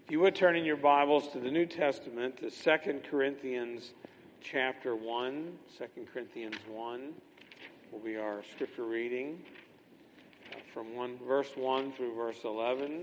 If you would turn in your Bibles to the New Testament, to 2 Corinthians chapter 1. 2 Corinthians 1 will be our scripture reading from verse 1 through verse 11.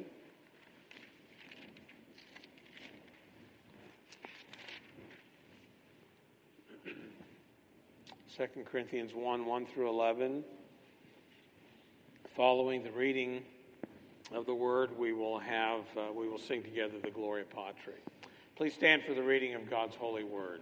Second Corinthians 1 through 11. Following the reading of the word, we will sing together the Gloria Patri. Please stand for the reading of God's holy word.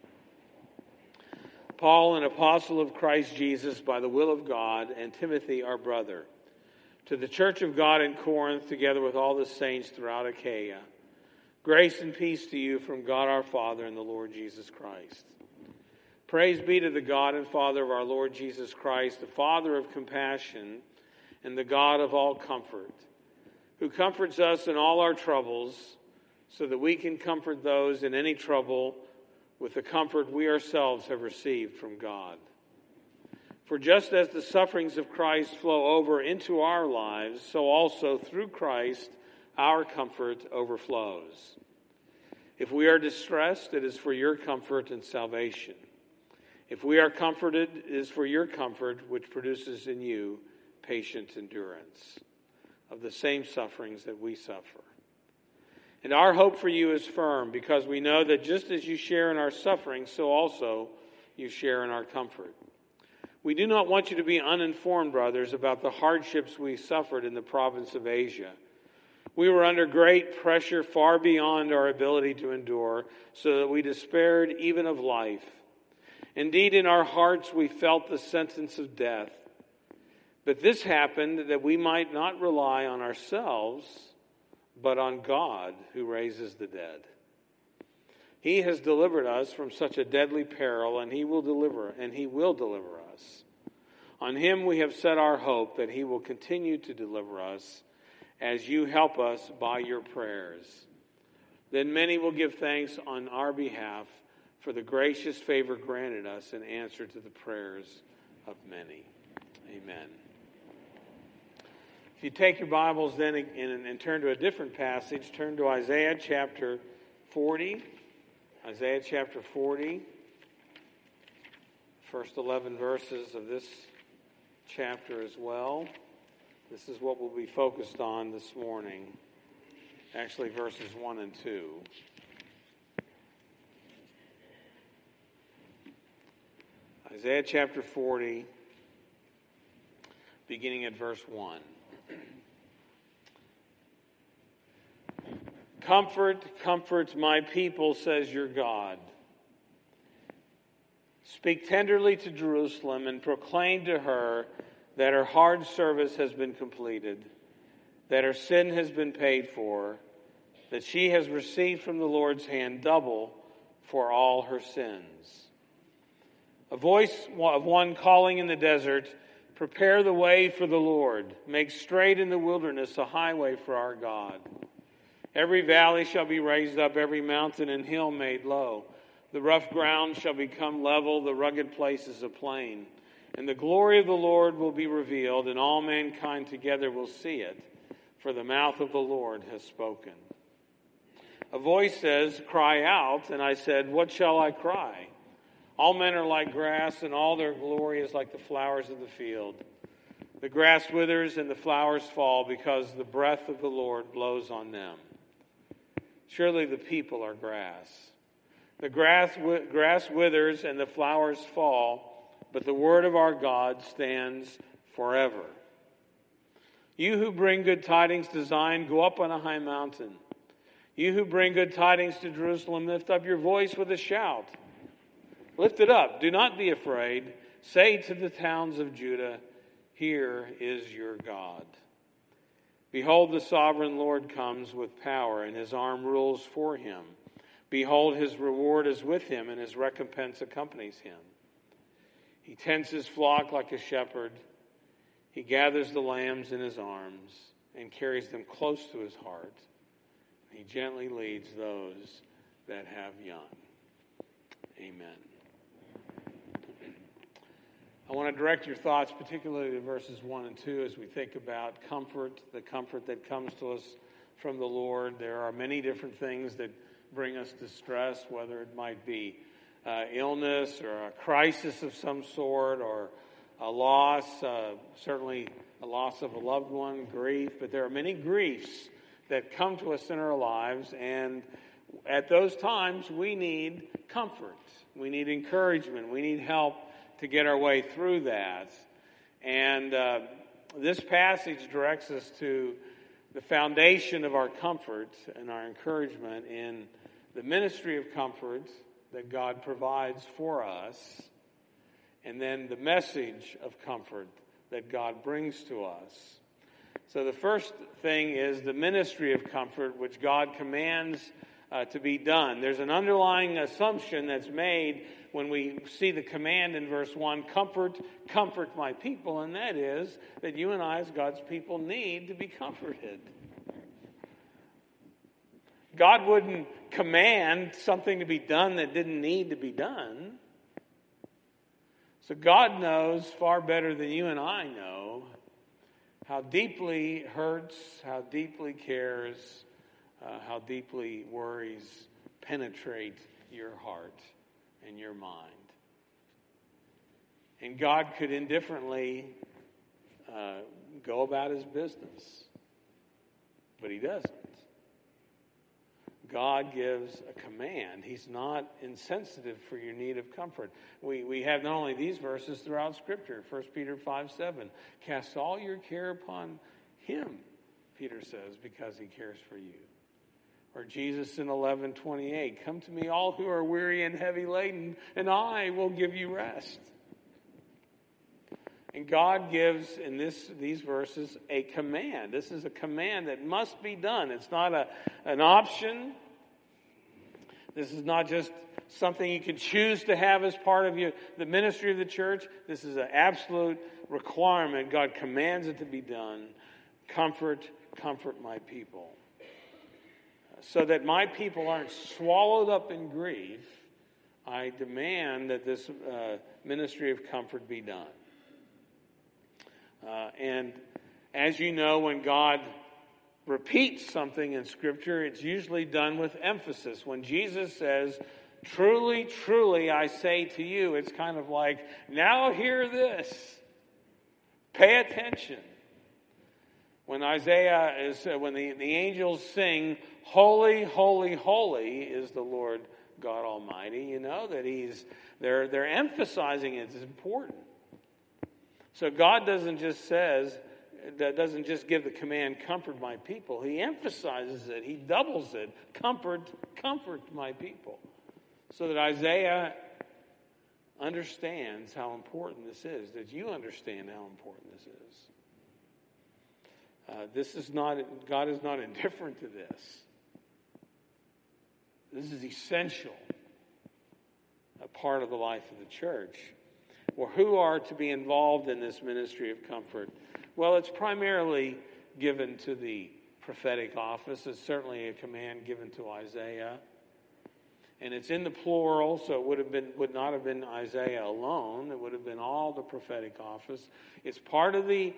Paul, an apostle of Christ Jesus by the will of God, and Timothy, our brother, to the church of God in Corinth, together with all the saints throughout Achaia, grace and peace to you from God our Father and the Lord Jesus Christ. Praise be to the God and Father of our Lord Jesus Christ, the Father of compassion and the God of all comfort, who comforts us in all our troubles, so that we can comfort those in any trouble with the comfort we ourselves have received from God. For just as the sufferings of Christ flow over into our lives, so also through Christ our comfort overflows. If we are distressed, it is for your comfort and salvation. If we are comforted, it is for your comfort, which produces in you patient endurance of the same sufferings that we suffer. And our hope for you is firm, because we know that just as you share in our suffering, so also you share in our comfort. We do not want you to be uninformed, brothers, about the hardships we suffered in the province of Asia. We were under great pressure far beyond our ability to endure, so that we despaired even of life. Indeed, in our hearts we felt the sentence of death. But this happened that we might not rely on ourselves, but on God who raises the dead. He has delivered us from such a deadly peril, and he will deliver us. On him we have set our hope that he will continue to deliver us as you help us by your prayers. Then many will give thanks on our behalf for the gracious favor granted us in answer to the prayers of many. Amen. If you take your Bibles then and turn to a different passage, turn to Isaiah chapter 40. Isaiah chapter 40. First 11 verses of this chapter as well. This is what we'll be focused on this morning. Actually, verses 1 and 2. Isaiah chapter 40, beginning at verse 1. Comfort, comfort my people, says your God. Speak tenderly to Jerusalem and proclaim to her that her hard service has been completed, that her sin has been paid for, that she has received from the Lord's hand double for all her sins. A voice of one calling in the desert, prepare the way for the Lord. Make straight in the wilderness a highway for our God. Every valley shall be raised up, every mountain and hill made low. The rough ground shall become level, the rugged places a plain. And the glory of the Lord will be revealed, and all mankind together will see it, for the mouth of the Lord has spoken. A voice says, cry out, and I said, what shall I cry? All men are like grass, and all their glory is like the flowers of the field. The grass withers and the flowers fall, because the breath of the Lord blows on them. Surely the people are grass. The grass withers and the flowers fall, but the word of our God stands forever. You who bring good tidings to Zion, go up on a high mountain. You who bring good tidings to Jerusalem, lift up your voice with a shout. Lift it up. Do not be afraid. Say to the towns of Judah, here is your God. Behold, the sovereign Lord comes with power, and his arm rules for him. Behold, his reward is with him, and his recompense accompanies him. He tends his flock like a shepherd. He gathers the lambs in his arms and carries them close to his heart. He gently leads those that have young. Amen. I want to direct your thoughts particularly to verses 1 and 2 as we think about comfort, the comfort that comes to us from the Lord. There are many different things that bring us distress, whether it might be illness or a crisis of some sort, or a loss, certainly a loss of a loved one, grief. But there are many griefs that come to us in our lives, and at those times we need comfort. We need encouragement. We need help to get our way through that. And this passage directs us to the foundation of our comfort and our encouragement in the ministry of comfort that God provides for us, and then the message of comfort that God brings to us. So the first thing is the ministry of comfort, which God commands to be done. There's an underlying assumption that's made when we see the command in verse 1, comfort my people, and that is that you and I as God's people need to be comforted. God wouldn't command something to be done that didn't need to be done. So God knows far better than you and I know how deeply it hurts, how deeply cares, how deeply worries penetrate your heart and your mind. And God could indifferently go about his business, but he doesn't. God gives a command. He's not insensitive for your need of comfort. We have not only these verses throughout Scripture. 1 Peter 5:7. Cast all your care upon him, Peter says, because he cares for you. Or Jesus in 11:28. Come to me all who are weary and heavy laden, and I will give you rest. And God gives in these verses a command. This is a command that must be done. It's not an option. This is not just something you can choose to have as part of the ministry of the church. This is an absolute requirement. God commands it to be done. Comfort my people. So that my people aren't swallowed up in grief, I demand that this ministry of comfort be done. And as you know, when God repeats something in Scripture, it's usually done with emphasis. When Jesus says, truly, truly, I say to you, it's kind of like, now hear this. Pay attention. When when the angels sing, holy, holy, holy is the Lord God Almighty, you know that they're emphasizing it. It's important. So God doesn't just give the command, comfort my people. He emphasizes it. He doubles it. Comfort my people. So that Isaiah understands how important this is, that you understand how important this is. God is not indifferent to this. This is essential, a part of the life of the church. Well, who are to be involved in this ministry of comfort? Well, it's primarily given to the prophetic office. It's certainly a command given to Isaiah. And it's in the plural, so it would not have been Isaiah alone. It would have been all the prophetic office. It's part of the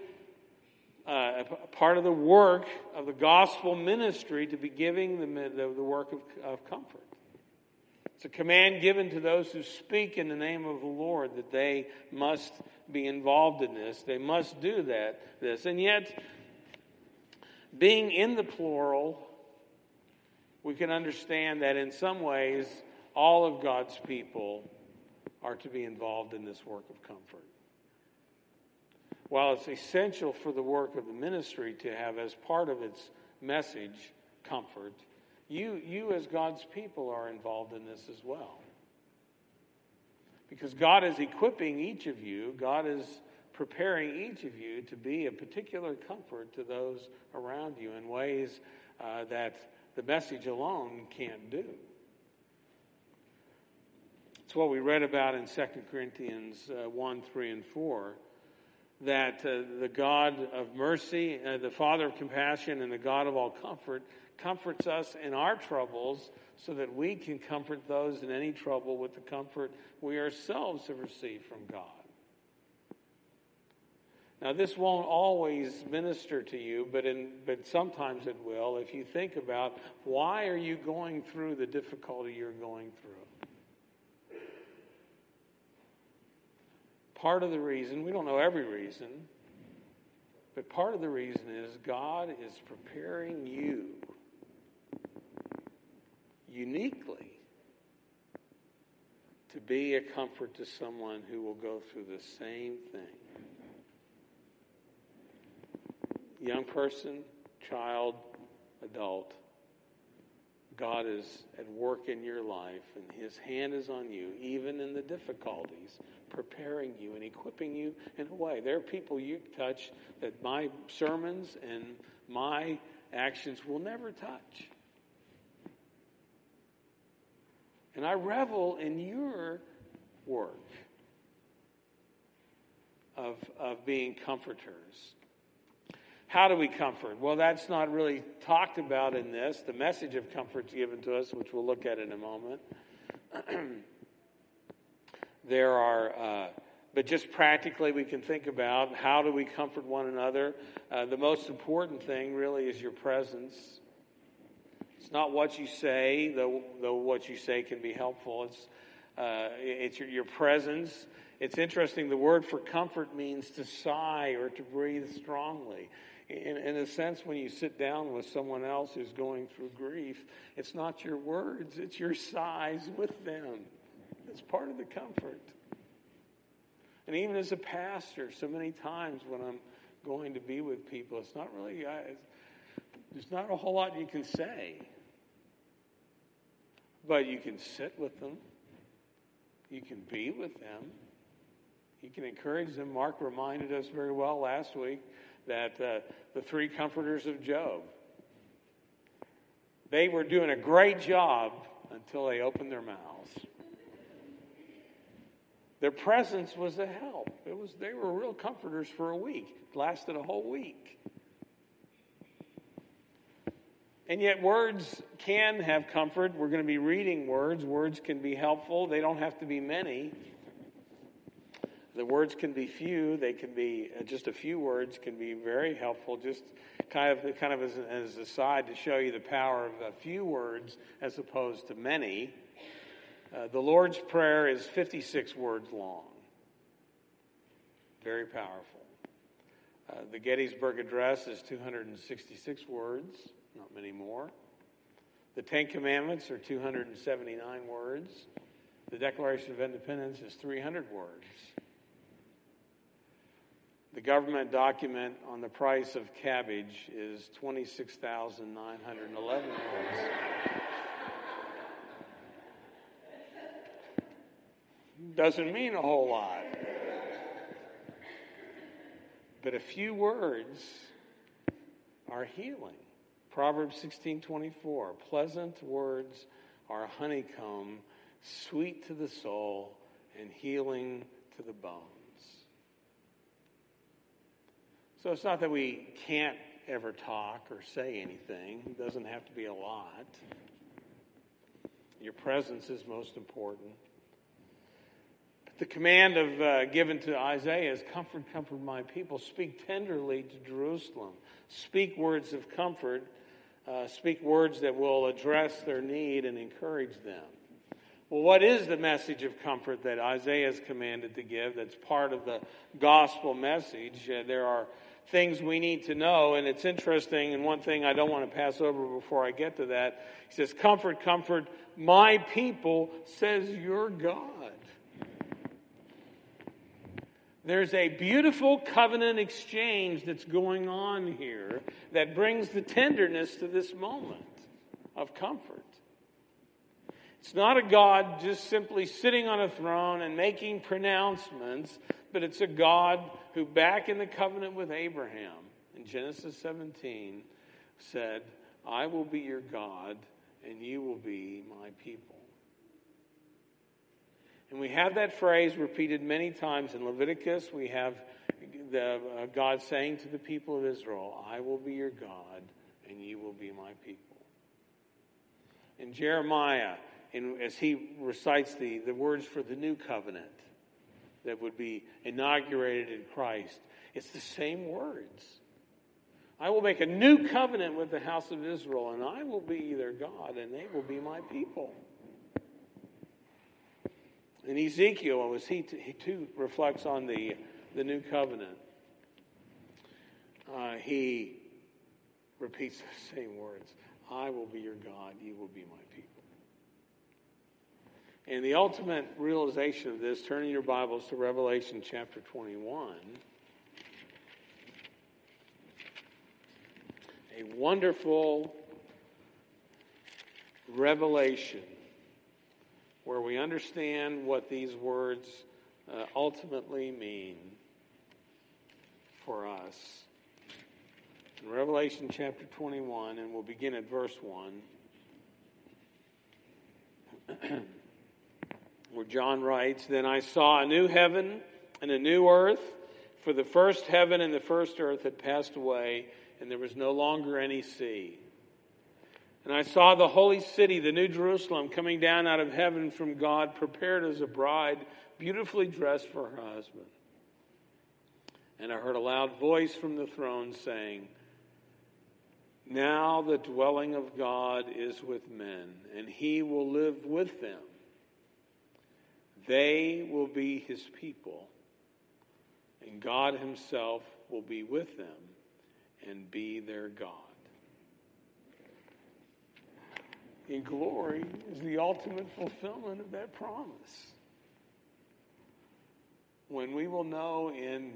work of the gospel ministry to be giving the work of comfort. It's a command given to those who speak in the name of the Lord that they must be involved in this. They must do this. And yet, being in the plural, we can understand that in some ways, all of God's people are to be involved in this work of comfort. While it's essential for the work of the ministry to have as part of its message comfort, you as God's people are involved in this as well. Because God is equipping each of you, God is preparing each of you to be a particular comfort to those around you in ways that the message alone can't do. It's what we read about in 2 Corinthians 1, 3, and 4, that the God of mercy, the Father of compassion, and the God of all comfort comforts us in our troubles so that we can comfort those in any trouble with the comfort we ourselves have received from God. Now, this won't always minister to you, but sometimes it will if you think about why are you going through the difficulty you're going through. Part of the reason, we don't know every reason, but part of the reason is God is preparing you uniquely to be a comfort to someone who will go through the same thing. Young person, child, adult, God is at work in your life, and His hand is on you, even in the difficulties, preparing you and equipping you in a way. There are people you touch that my sermons and my actions will never touch. And I revel in your work of being comforters. How do we comfort? Well, that's not really talked about in this. The message of comfort is given to us, which we'll look at in a moment. But just practically we can think about how do we comfort one another. The most important thing really is your presence. It's not what you say, though what you say can be helpful. It's your presence. It's interesting, the word for comfort means to sigh or to breathe strongly. In a sense, when you sit down with someone else who's going through grief, it's not your words, it's your sighs with them. It's part of the comfort. And even as a pastor, so many times when I'm going to be with people, it's not really, there's not a whole lot you can say. But you can sit with them. You can be with them. You can encourage them. Mark reminded us very well last week that the three comforters of Job, they were doing a great job until they opened their mouths. Their presence was a help. They were real comforters for a week. It lasted a whole week. And yet words can have comfort. We're going to be reading words. Words can be helpful. They don't have to be many. The words can be few. They can be just a few words can be very helpful. Just kind of as an aside to show you the power of a few words as opposed to many. The Lord's Prayer is 56 words long. Very powerful. The Gettysburg Address is 266 words. Not many more. The Ten Commandments are 279 words. The Declaration of Independence is 300 words. The government document on the price of cabbage is 26,911 words. Doesn't mean a whole lot. But a few words are healing. Proverbs 16:24, pleasant words are honeycomb, sweet to the soul, and healing to the bones. So it's not that we can't ever talk or say anything. It doesn't have to be a lot. Your presence is most important. But the command given to Isaiah is, comfort my people. Speak tenderly to Jerusalem. Speak words of comfort. Speak words that will address their need and encourage them. Well, what is the message of comfort that Isaiah is commanded to give that's part of the gospel message? There are things we need to know, and it's interesting, and one thing I don't want to pass over before I get to that, he says, comfort my people, says your God. There's a beautiful covenant exchange that's going on here that brings the tenderness to this moment of comfort. It's not a God just simply sitting on a throne and making pronouncements, but it's a God who, back in the covenant with Abraham, in Genesis 17, said, I will be your God, and you will be my people. And we have that phrase repeated many times in Leviticus. We have God saying to the people of Israel, I will be your God, and you will be my people. In Jeremiah, as he recites the words for the new covenant that would be inaugurated in Christ, It's the same words. I will make a new covenant with the house of Israel, and I will be their God, and they will be my people. And Ezekiel, as he too reflects on the new covenant, he repeats the same words. I will be your God, you will be my people. And the ultimate realization of this, turning your Bibles to Revelation chapter 21, a wonderful revelation where we understand what these words ultimately mean for us. In Revelation chapter 21, and we'll begin at verse 1, where John writes, Then I saw a new heaven and a new earth, for the first heaven and the first earth had passed away, and there was no longer any sea. And I saw the holy city, the new Jerusalem, coming down out of heaven from God, prepared as a bride, beautifully dressed for her husband. And I heard a loud voice from the throne saying, Now the dwelling of God is with men, and he will live with them. They will be his people, and God himself will be with them and be their God. In glory is the ultimate fulfillment of that promise. When we will know in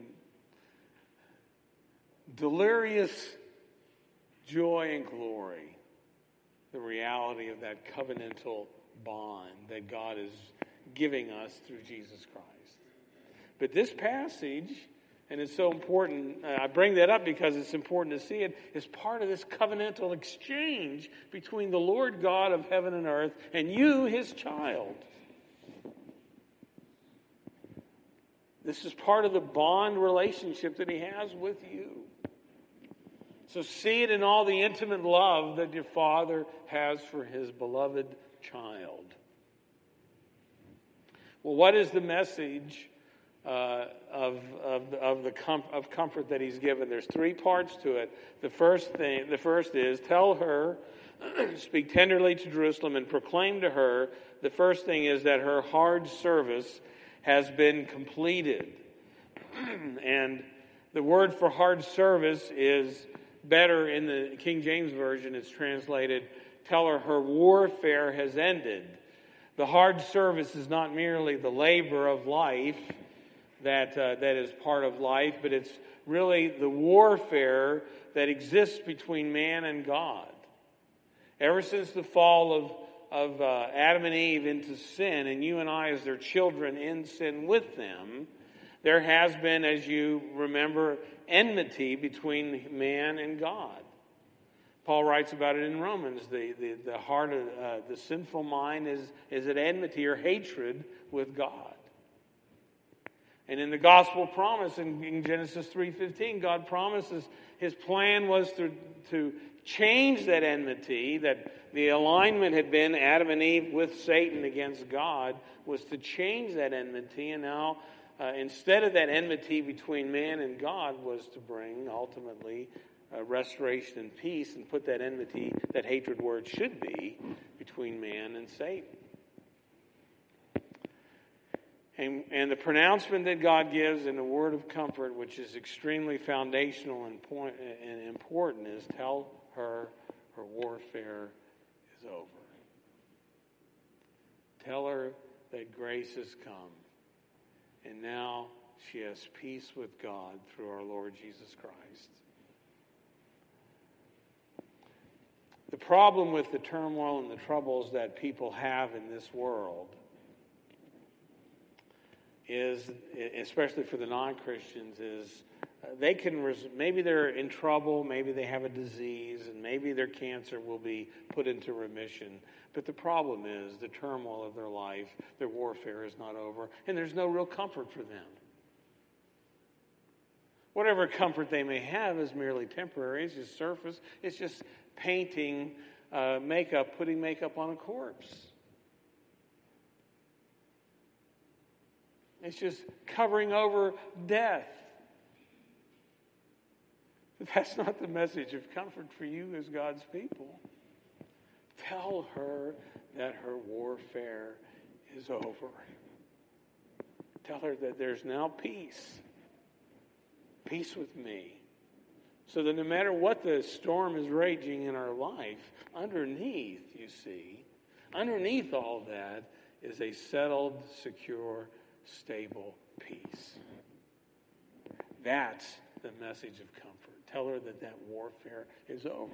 delirious joy and glory the reality of that covenantal bond that God is giving us through Jesus Christ. But this passage, and it's so important, I bring that up because it's important to see it, is part of this covenantal exchange between the Lord God of heaven and earth and you, his child. This is part of the bond relationship that he has with you. So see it in all the intimate love that your Father has for his beloved child. Well, what is the message of comfort that he's given? There's three parts to it. The first is, tell her, speak tenderly to Jerusalem and proclaim to her. The first thing is that her hard service has been completed. And the word for hard service is better in the King James Version. It's translated, tell her her warfare has ended. The hard service is not merely the labor of life that is part of life, but it's really the warfare that exists between man and God. Ever since the fall of Adam and Eve into sin, and you and I as their children in sin with them, there has been, as you remember, enmity between man and God. Paul writes about it in Romans. The heart of the sinful mind is at enmity or hatred with God. And in the gospel promise in Genesis 3:15, God promises his plan was to change that enmity, that the alignment had been Adam and Eve with Satan against God, was to change that enmity. And now, instead of that enmity between man and God, was to bring ultimately restoration and peace, and put that enmity, that hatred word should be, between man and Satan. And the pronouncement that God gives in the word of comfort, which is extremely foundational and important, is tell her her warfare is over. Tell her that grace has come, and now she has peace with God through our Lord Jesus Christ. The problem with the turmoil and the troubles that people have in this world is, especially for the non-Christians, is they can, maybe they're in trouble, maybe they have a disease, and maybe their cancer will be put into remission. But the problem is the turmoil of their life, their warfare is not over, and there's no real comfort for them. Whatever comfort they may have is merely temporary. It's just surface. It's just painting makeup, putting makeup on a corpse. It's just covering over death. That's not the message of comfort for you as God's people. Tell her that her warfare is over. Tell her that there's now peace. Peace with me. So that no matter what the storm is raging in our life, underneath, you see, underneath all that is a settled, secure, stable peace. That's the message of comfort. Tell her that that warfare is over.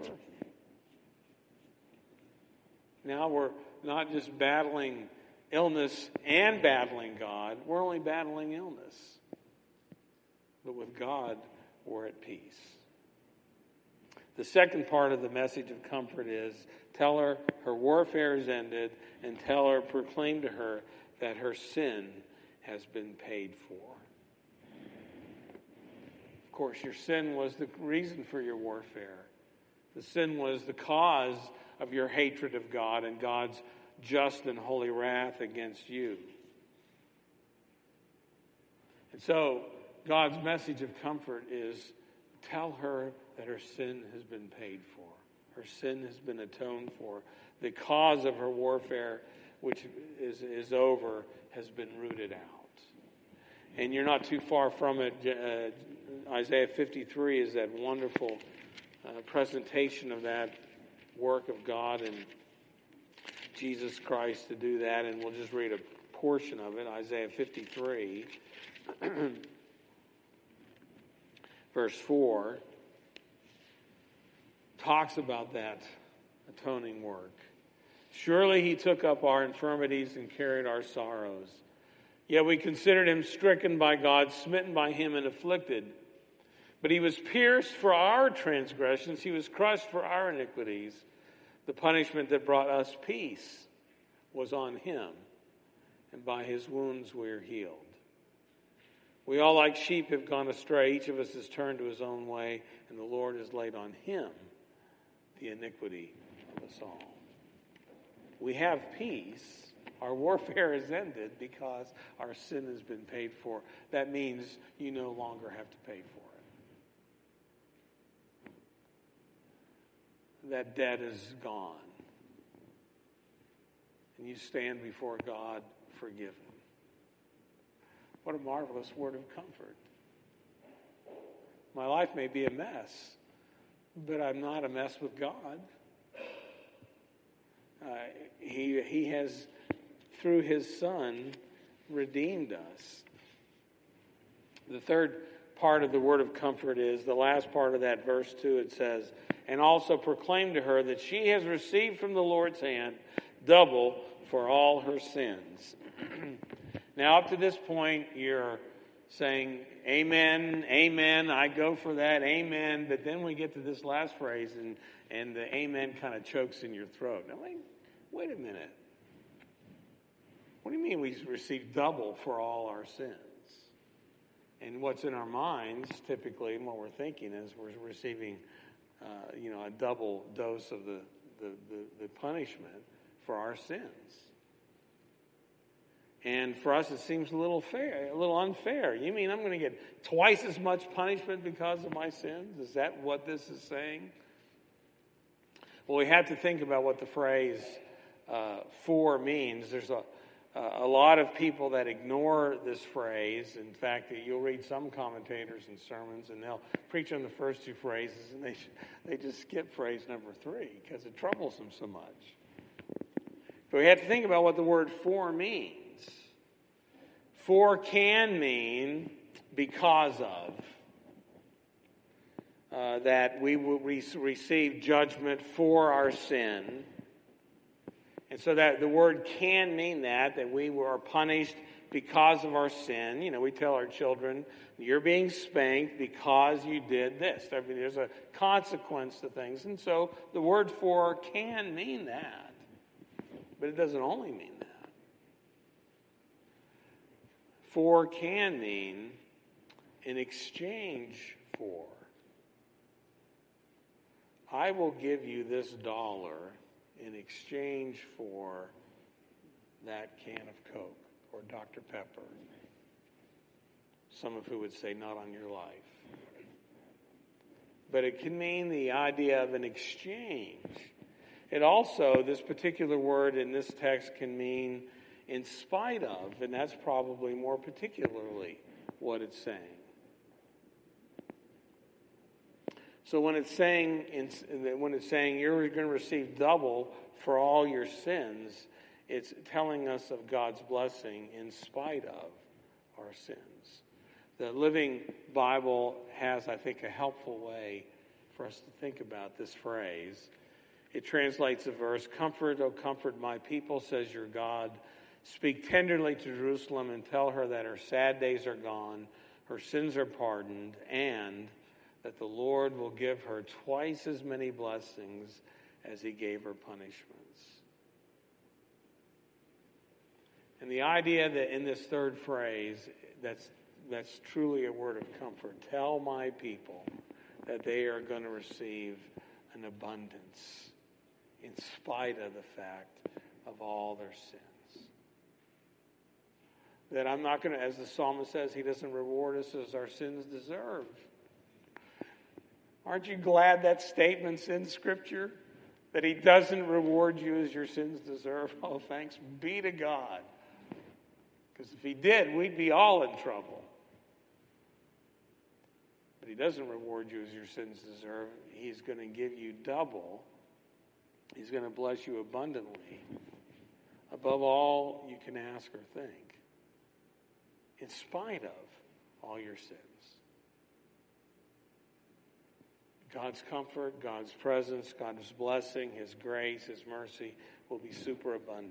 Now we're not just battling illness and battling God. We're only battling illness. But with God, we're at peace. The second part of the message of comfort is tell her her warfare is ended, and tell her, proclaim to her that her sin has been paid for. Of course, your sin was the reason for your warfare. The sin was the cause of your hatred of God and God's just and holy wrath against you. And so, God's message of comfort is tell her that her sin has been paid for. Her sin has been atoned for. The cause of her warfare, which is over, has been rooted out. And you're not too far from it. Isaiah 53 is that wonderful presentation of that work of God and Jesus Christ to do that. And we'll just read a portion of it. Isaiah 53, verse 4, talks about that atoning work. Surely he took up our infirmities and carried our sorrows. Yet we considered him stricken by God, smitten by him, and afflicted. But he was pierced for our transgressions. He was crushed for our iniquities. The punishment that brought us peace was on him, and by his wounds we are healed. We all like sheep have gone astray. Each of us has turned to his own way, and the Lord has laid on him the iniquity of us all. We have peace. Our warfare is ended because our sin has been paid for. That means you no longer have to pay for it. That debt is gone. And you stand before God forgiven. What a marvelous word of comfort. My life may be a mess, but I'm not a mess with God. He has, through his Son, redeemed us. The third part of the word of comfort is the last part of that verse 2. It says, and also proclaim to her that she has received from the Lord's hand double for all her sins. Now, up to this point, you're saying, amen, amen, I go for that, amen. But then we get to this last phrase, and the amen kind of chokes in your throat. Now, wait a minute. What do you mean we receive double for all our sins? And what's in our minds, typically, and what we're thinking is we're receiving, a double dose of the punishment for our sins. And for us, it seems a little unfair. You mean I'm going to get twice as much punishment because of my sins? Is that what this is saying? Well, we have to think about what the phrase "for" means. There's a lot of people that ignore this phrase. In fact, you'll read some commentators and sermons, and they'll preach on the first two phrases, and they just skip phrase number 3 because it troubles them so much. But we have to think about what the word "for" means. For can mean because of. That we will receive judgment for our sin. And so that the word can mean that we are punished because of our sin. You know, we tell our children, you're being spanked because you did this. I mean, there's a consequence to things. And so the word "for" can mean that. But it doesn't only mean that. For can mean in exchange for. I will give you this $1 in exchange for that can of Coke or Dr. Pepper. Some of who would say, not on your life. but it can mean the idea of an exchange. It also, this particular word in this text can mean in spite of, and that's probably more particularly what it's saying. So when it's saying you're going to receive double for all your sins, it's telling us of God's blessing in spite of our sins. The Living Bible has, I think, a helpful way for us to think about this phrase. It translates the verse, "Comfort, O comfort my people, says your God. Speak tenderly to Jerusalem and tell her that her sad days are gone, her sins are pardoned, and that the Lord will give her twice as many blessings as he gave her punishments." And the idea that in this third phrase, that's truly a word of comfort. Tell my people that they are going to receive an abundance in spite of the fact of all their sins. That I'm not going to, as the psalmist says, he doesn't reward us as our sins deserve. Aren't you glad that statement's in Scripture? That he doesn't reward you as your sins deserve? Oh, thanks be to God. Because if he did, we'd be all in trouble. But he doesn't reward you as your sins deserve. He's going to give you double. He's going to bless you abundantly, above all you can ask or think, in spite of all your sins. God's comfort, God's presence, God's blessing, his grace, his mercy will be superabundant.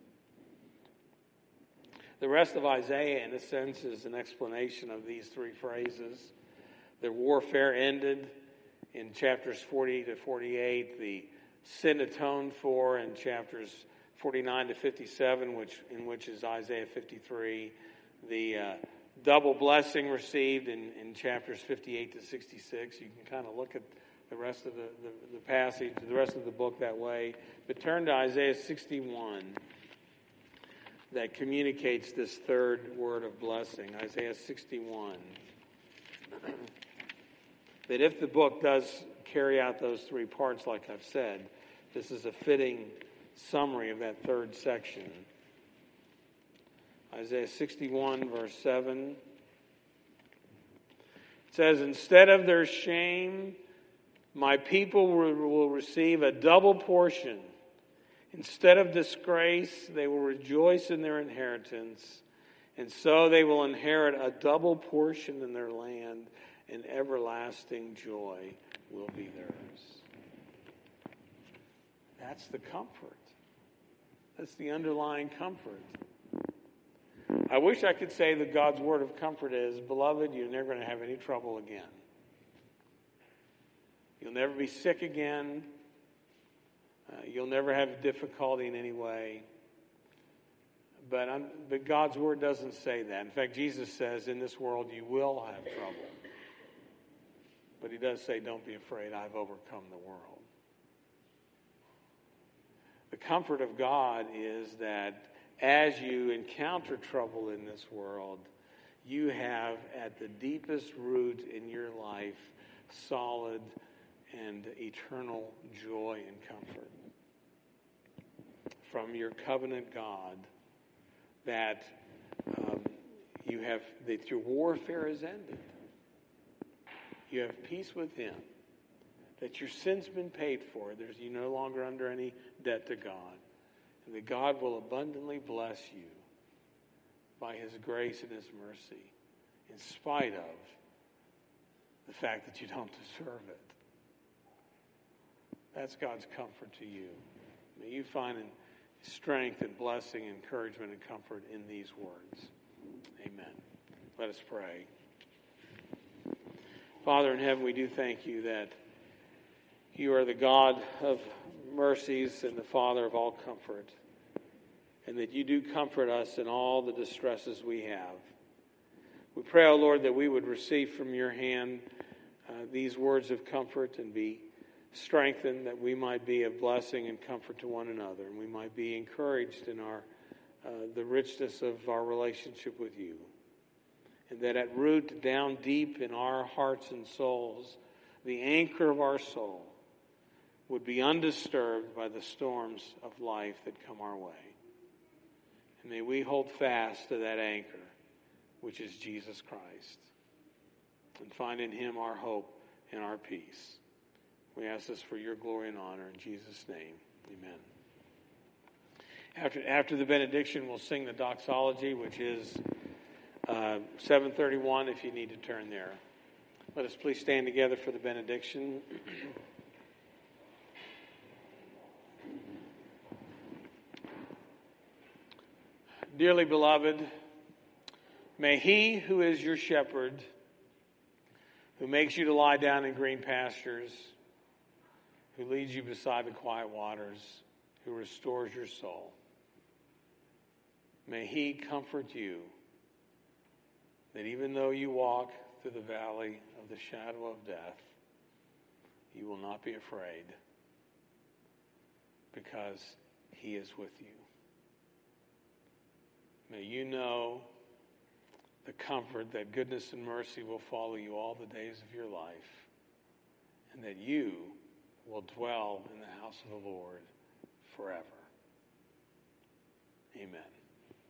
The rest of Isaiah, in a sense, is an explanation of these three phrases. The warfare ended in chapters 40 to 48. The sin atoned for in chapters 49 to 57, which is Isaiah 53. The double blessing received in chapters 58 to 66. You can kind of look at the rest of the passage, the rest of the book that way. But turn to Isaiah 61 that communicates this third word of blessing. Isaiah 61. That if the book does carry out those three parts, like I've said, this is a fitting summary of that third section. Isaiah 61, verse 7. It says, "Instead of their shame, my people will receive a double portion. Instead of disgrace, they will rejoice in their inheritance. And so they will inherit a double portion in their land, and everlasting joy will be theirs." That's the comfort. That's the underlying comfort. I wish I could say that God's word of comfort is, beloved, you're never going to have any trouble again. You'll never be sick again. You'll never have difficulty in any way. But God's word doesn't say that. In fact, Jesus says, in this world you will have trouble. But he does say, don't be afraid, I've overcome the world. The comfort of God is that as you encounter trouble in this world, you have at the deepest root in your life solid and eternal joy and comfort from your covenant God, that that your warfare is ended. You have peace with him, that your sin's been paid for. You're no longer under any debt to God, and that God will abundantly bless you by his grace and his mercy, in spite of the fact that you don't deserve it. That's God's comfort to you. May you find strength and blessing, encouragement and comfort in these words. Amen. Let us pray. Father in heaven, we do thank you that you are the God of mercies and the Father of all comfort, and that you do comfort us in all the distresses we have. We pray, O Lord, that we would receive from your hand these words of comfort and be strengthened, that we might be of blessing and comfort to one another, and we might be encouraged in the richness of our relationship with you. And that at root, down deep in our hearts and souls, the anchor of our soul, would be undisturbed by the storms of life that come our way. And may we hold fast to that anchor, which is Jesus Christ, and find in him our hope and our peace. We ask this for your glory and honor in Jesus' name. Amen. After the benediction, we'll sing the doxology, which is 731, if you need to turn there. Let us please stand together for the benediction. Dearly beloved, may he who is your shepherd, who makes you to lie down in green pastures, who leads you beside the quiet waters, who restores your soul, may he comfort you, that even though you walk through the valley of the shadow of death, you will not be afraid, because he is with you. May you know the comfort that goodness and mercy will follow you all the days of your life, and that you will dwell in the house of the Lord forever. Amen.